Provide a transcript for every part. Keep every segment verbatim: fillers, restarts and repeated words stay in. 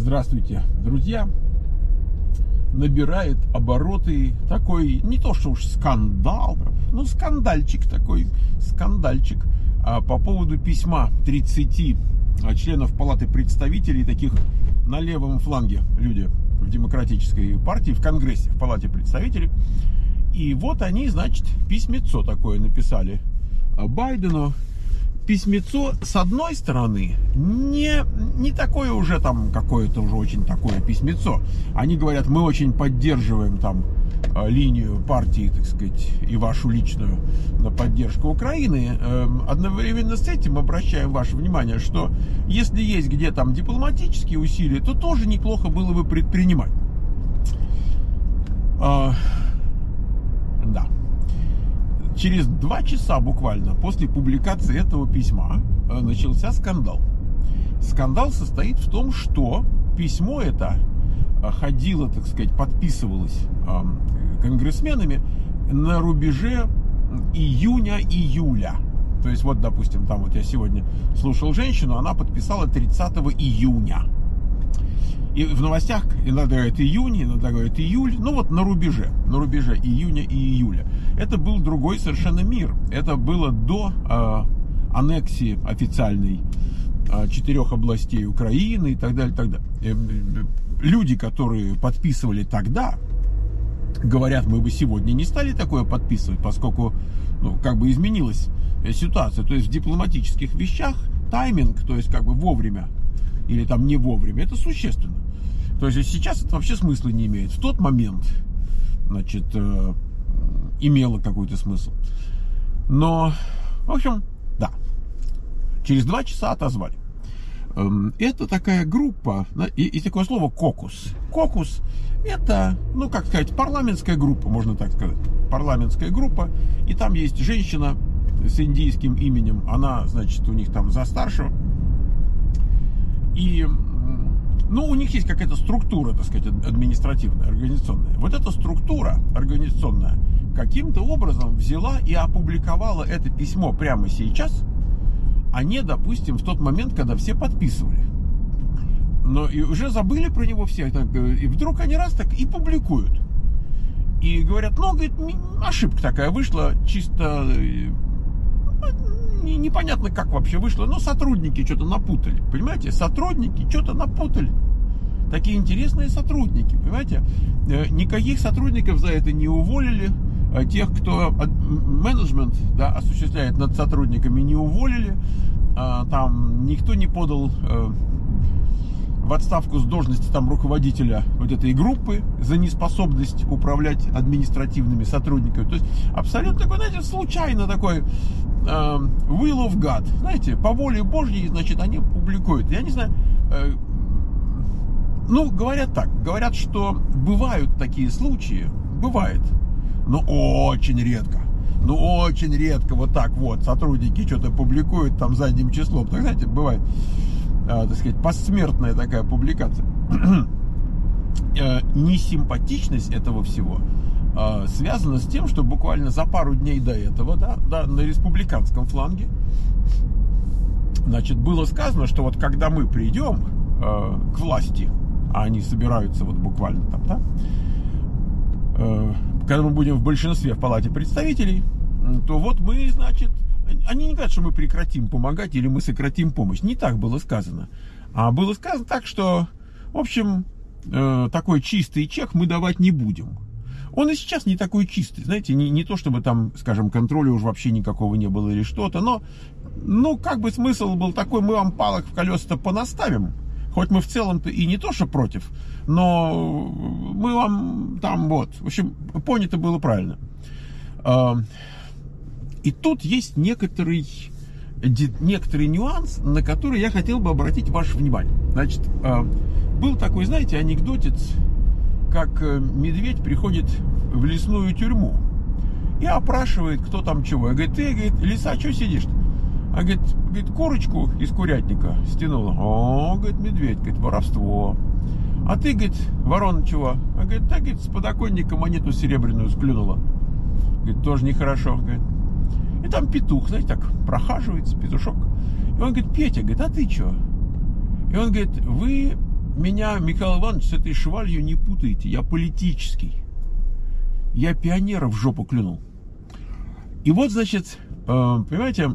Здравствуйте, друзья. Набирает обороты такой, не то что уж скандал, ну скандальчик такой, скандальчик а, по поводу письма тридцати членов Палаты представителей, таких на левом фланге люди в Демократической партии, в Конгрессе, в Палате представителей. И вот они, значит, письмецо такое написали Байдену. Письмецо, с одной стороны, не, не такое уже там, какое-то уже очень такое письмецо. Они говорят, мы очень поддерживаем там линию партии, так сказать, и вашу личную на поддержку Украины. Одновременно с этим обращаем ваше внимание, что если есть где там дипломатические усилия, то тоже неплохо было бы предпринимать. Да. Через два часа буквально после публикации этого письма начался скандал. Скандал состоит в том, что письмо это ходило, так сказать, подписывалось конгрессменами на рубеже июня-июля. То есть вот, допустим, там вот я сегодня слушал женщину, она подписала тридцатого июня. И в новостях иногда говорят июнь, иногда говорят июль. Ну вот на рубеже, на рубеже июня и июля. Это был другой совершенно мир. Это было до э, аннексии официальной э, четырех областей Украины и так далее, и так далее. Люди, которые подписывали тогда, говорят, мы бы сегодня не стали такое подписывать, поскольку ну, как бы изменилась ситуация. То есть в дипломатических вещах тайминг, то есть как бы вовремя или там не вовремя, это существенно. То есть сейчас это вообще смысла не имеет. В тот момент, значит, э, имело какой-то смысл. Но, в общем, да, через два часа отозвали. Эм, это такая группа, и, и такое слово кокус. Кокус это, ну, как сказать, парламентская группа, можно так сказать. Парламентская группа, и там есть женщина с индийским именем, она, значит, у них там за старшего. И, ну, у них есть какая-то структура, так сказать, административная, организационная. Вот эта структура организационная каким-то образом взяла и опубликовала это письмо прямо сейчас, а не, допустим, в тот момент, когда все подписывали. Но и уже забыли про него все, так, и вдруг они раз так и публикуют. И говорят, ну, говорит, ошибка такая вышла, чисто... непонятно, как вообще вышло, но сотрудники что-то напутали, понимаете, сотрудники что-то напутали, такие интересные сотрудники, понимаете, никаких сотрудников за это не уволили, тех, кто менеджмент, да, осуществляет над сотрудниками, не уволили, там никто не подал в отставку с должности там руководителя вот этой группы за неспособность управлять административными сотрудниками. То есть абсолютно такой, знаете, случайно такой э, will of God, знаете, по воле Божьей, значит, они публикуют. Я не знаю, э, ну, говорят так, говорят, что бывают такие случаи, бывает, но очень редко. Ну, очень редко вот так вот сотрудники что-то публикуют там задним числом. Так, знаете, бывает, э, так сказать, посмертная такая публикация. э, несимпатичность этого всего э, связана с тем, что буквально за пару дней до этого, да, да, на республиканском фланге, значит, было сказано, что вот когда мы придем э, к власти, а они собираются вот буквально там, да, э, когда мы будем в большинстве в Палате представителей, то вот мы, значит, они не говорят, что мы прекратим помогать или мы сократим помощь. Не так было сказано. А было сказано так, что, в общем, э, такой чистый чек мы давать не будем. Он и сейчас не такой чистый, знаете, не, не то, чтобы там, скажем, контроля уже вообще никакого не было или что-то, но, ну, как бы смысл был такой, мы вам палок в колеса-то понаставим, хоть мы в целом-то и не то, что против, но мы вам там вот, в общем, понято было правильно. И тут есть некоторый, некоторый нюанс, на который я хотел бы обратить ваше внимание. Значит, был такой, знаете, анекдотец, как медведь приходит в лесную тюрьму и опрашивает, кто там чего. И говорит, ты, говорит, лиса, что сидишь? А говорит, говорит, курочку из курятника стянула. О, говорит, медведь, говорит, воровство. А ты, говорит, ворона чего? А говорит, так, говорит, с подоконника монету серебряную склюнула. Говорит, тоже нехорошо, говорит. И там петух, знаете, так прохаживается, петушок. И он говорит, Петя, говорит, а ты что? И он говорит, вы меня, Михаил Иванович, с этой швалью не путайте. Я политический. Я пионера в жопу клюнул. И вот, значит, понимаете,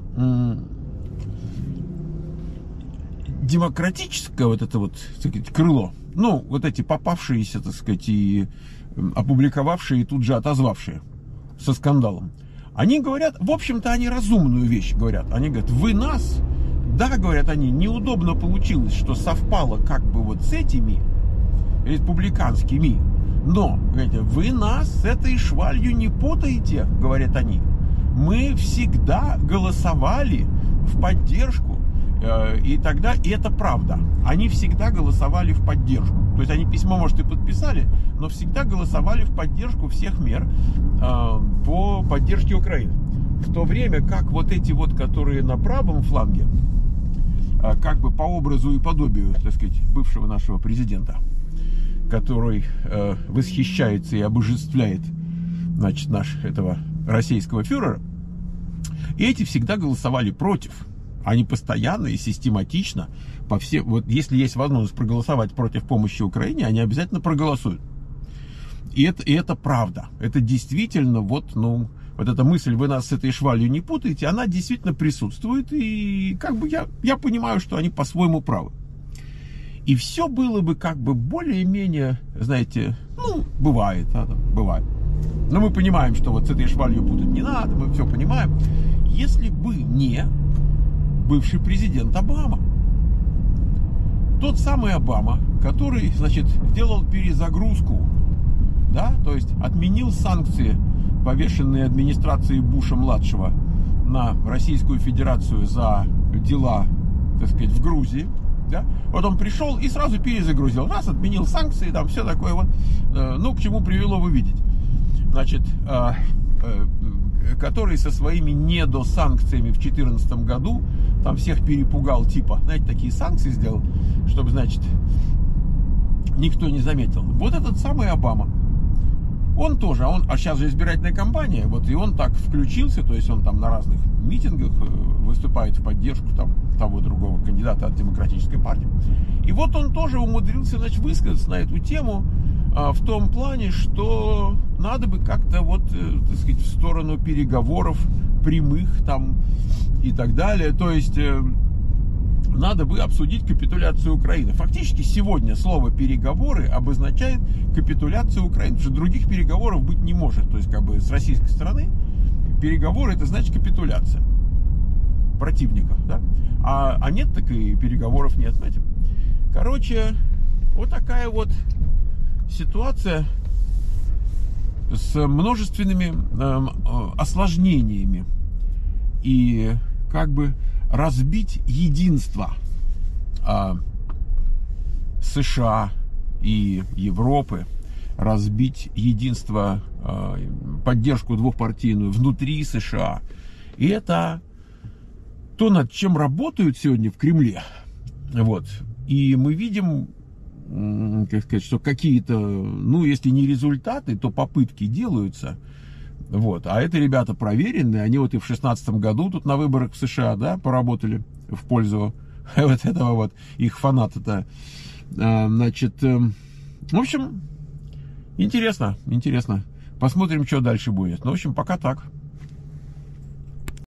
демократическое вот это вот, так сказать, крыло, ну, вот эти попавшиеся, так сказать, и опубликовавшие, и тут же отозвавшие со скандалом, они говорят, в общем-то, они разумную вещь говорят. Они говорят, вы нас, да, говорят они, неудобно получилось, что совпало как бы вот с этими республиканскими, но, говорите, вы нас с этой швалью не путаете, говорят они. Мы всегда голосовали в поддержку, э, и тогда, и это правда, они всегда голосовали в поддержку. То есть они письмо, может, и подписали, но всегда голосовали в поддержку всех мер э, по поддержке Украины. В то время как вот эти вот, которые на правом фланге, э, как бы по образу и подобию, так сказать, бывшего нашего президента, который э, восхищается и обожествляет, значит, наш этого российского фюрера, и эти всегда голосовали против. Они постоянно и систематично по всем, вот если есть возможность проголосовать против помощи Украине, они обязательно проголосуют. И это, и это правда. Это действительно вот, ну, вот эта мысль, вы нас с этой швалью не путаете, она действительно присутствует, и как бы я, я понимаю, что они по-своему правы. И все было бы как бы более-менее, знаете, ну, бывает, да, бывает. Но мы понимаем, что вот с этой швалью путать не надо, мы все понимаем. Если бы не бывший президент Обама. Тот самый Обама, который, значит, сделал перезагрузку, да, то есть отменил санкции, повешенные администрацией Буша-младшего на Российскую Федерацию за дела, так сказать, в Грузии. Да? Вот он пришел и сразу перезагрузил. Раз, отменил санкции, там все такое вот. Ну, к чему привело, вы видите. Значит, который со своими недосанкциями в две тысячи четырнадцатом году там всех перепугал, типа, знаете, такие санкции сделал, чтобы, значит, никто не заметил. Вот этот самый Обама. Он тоже, а, он, а сейчас же избирательная кампания, вот и он так включился, то есть он там на разных митингах выступает в поддержку там того другого кандидата от Демократической партии. И вот он тоже умудрился, значит, высказаться на эту тему а, в том плане, что надо бы как-то вот, э, так сказать, в сторону переговоров прямых там и так далее. То есть э, надо бы обсудить капитуляцию Украины. Фактически сегодня слово «переговоры» обозначает капитуляцию Украины, потому что других переговоров быть не может. То есть как бы с российской стороны переговоры — это значит капитуляция противника, да? А, а нет, так и переговоров нет, знаете. Короче, вот такая вот ситуация с множественными э, осложнениями. И как бы разбить единство э, США и Европы, разбить единство, э, поддержку двухпартийную внутри США. И это то, над чем работают сегодня в Кремле. Вот. И мы видим, как сказать, что какие-то, ну, если не результаты, то попытки делаются. Вот. А это ребята проверенные, они вот и в шестнадцатом году тут на выборах в США, да, поработали в пользу вот этого вот их фаната-то. Значит, в общем, интересно, интересно. Посмотрим, что дальше будет. Ну, в общем, пока так.